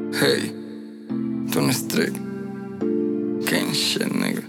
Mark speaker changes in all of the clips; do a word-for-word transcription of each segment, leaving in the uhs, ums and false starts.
Speaker 1: Hey, Tony Street, King shit, nigga.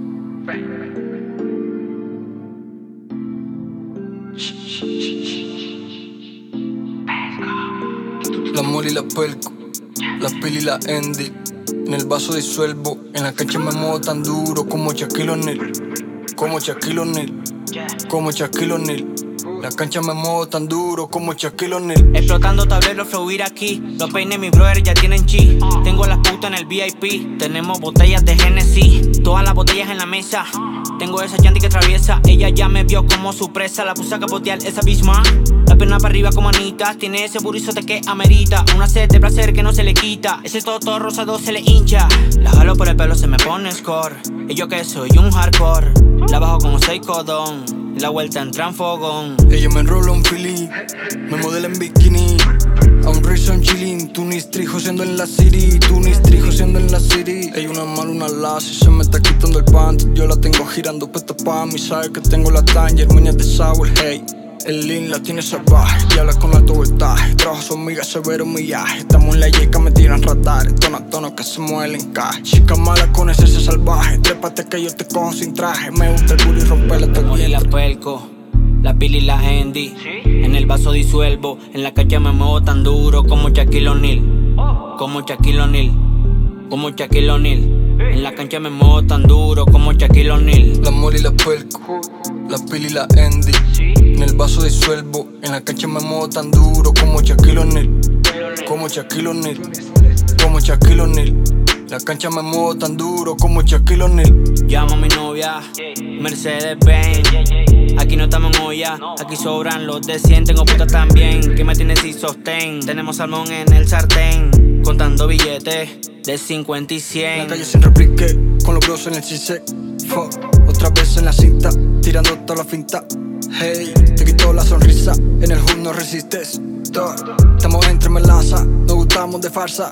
Speaker 1: La moli y la pelco, la pili y la Andy. En el vaso disuelvo, en la cancha me muevo tan duro como Shaquille O'Neal. Como Shaquille O'Neal, como Shaquille O'Neal. La cancha me muevo tan duro como Shaquille O'Neal.
Speaker 2: Explotando tableros, fluir aquí. Los peines, mi brother, ya tienen chi. Tengo las putas en el V I P. Tenemos botellas de Genesis. Todas las botellas en la mesa. Tengo esa chanti que atraviesa. Ella ya me vio como su presa. La puse a capotear esa bisma. La pierna para arriba como Anita. Tiene ese burizote que amerita una sed de placer que no se le quita. Ese toto rosado se le hincha. La jalo por el pelo, se me pone score. Y yo que soy un hardcore. La bajo como seis codón. La vuelta entra en fogón.
Speaker 1: Ella me enrola un feeling, me modela en bikini. A un reason chilling, Tony Street joseando en la city. Tony Street joseando en la city. Ella una mala, una lazy, se me está quitando el panty. Yo la tengo girando puesta pa' mí. Sabe que tengo la Tanger, muñas de sour, hey. El lean la tiene salvaje y habla con alto voltaje. Trabaja su amiga, severo millaje. Estamos en la yeca, me tiran radares. Tono a tono que se mueve el encaje. Chica mala con ese salvaje. Trépate que yo te cojo sin traje. Me gusta el culo y romperla hasta el
Speaker 2: Moli la
Speaker 1: vientre.
Speaker 2: pelco, la pili y la Andy. En el vaso disuelvo, en la cancha me muevo tan duro como Shaquille O'Neal. Como Shaquille O'Neal, como Shaquille O'Neal. En la cancha me muevo tan duro como Shaquille O'Neal.
Speaker 1: La moli y la pelco, la pili y la Andy. En el vaso disuelvo, en la cancha me muevo tan duro como Shaquille O'Neal. Como Shaquille O'Neal, como Shaquille O'Neal. La cancha me muevo tan duro como Shaquille O'Neal.
Speaker 2: Llamo a mi novia, Mercedes Benz. Aquí no estamos en olla, aquí sobran los de cien. Tengo putas también, que me tienen sin sostén. Tenemos salmón en el sartén, contando billetes de cincuenta y cien.
Speaker 1: La calle sin replique, con los bros en el C-Sec. Fuck, otra vez en la cinta, tirando toda la finta. Hey, te quito la sonrisa, en el hood no resistes. Duh. Estamos entre melaza, nos gustamos de farsa.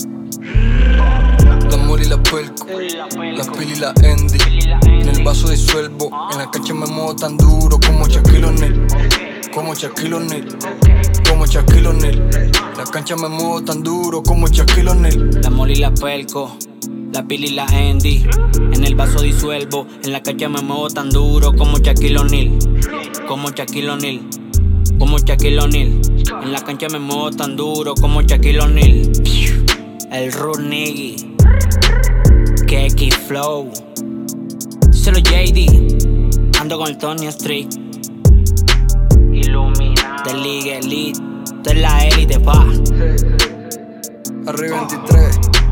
Speaker 1: La moli y la pelco, la pili y la Andy. En el vaso disuelvo, en la cancha me muevo tan duro como Shaquille O'Neal. Como Shaquille O'Neal, como Shaquille O'Neal. La cancha me muevo tan duro como Shaquille O'Neal.
Speaker 2: La moli y la pelco, la pili y la Andy. En el vaso disuelvo, en la cancha me muevo tan duro como Shaquille O'Neal. Como Shaquille O'Neal, como Shaquille O'Neal. En la cancha me muevo tan duro como Shaquille O'Neal. El Rude Niggy, Keki Flow, solo J D. Ando con el Tony Street, Illuminado, de Liga Elite, de la élite, pa.
Speaker 1: Arriba veintitrés.